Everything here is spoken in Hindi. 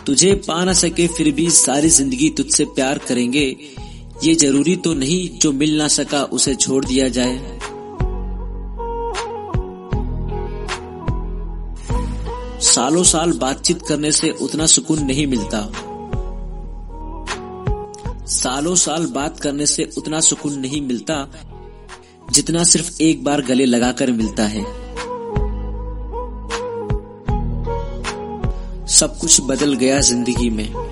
तुझे पा न सके फिर भी सारी जिंदगी तुझसे प्यार करेंगे, ये जरूरी तो नहीं जो मिल ना सका उसे छोड़ दिया जाए। सालों साल बातचीत करने से उतना सुकून नहीं मिलता, सालों साल बात करने से उतना सुकून नहीं मिलता जितना सिर्फ एक बार गले लगाकर मिलता है। सब कुछ बदल गया जिंदगी में,